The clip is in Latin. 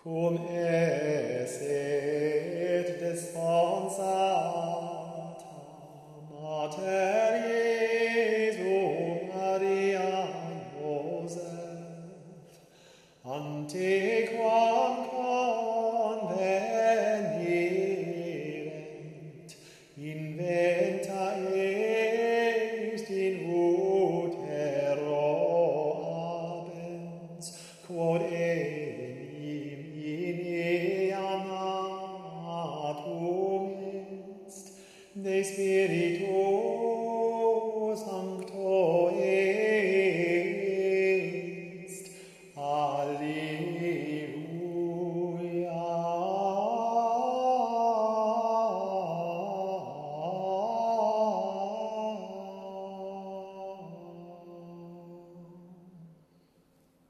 cum esse et desponsata mater Iesu Maria Joseph antequam convenirent inventa est in utero abens quod enim in eam natum est de Spiritu Sancto est. Alleluia.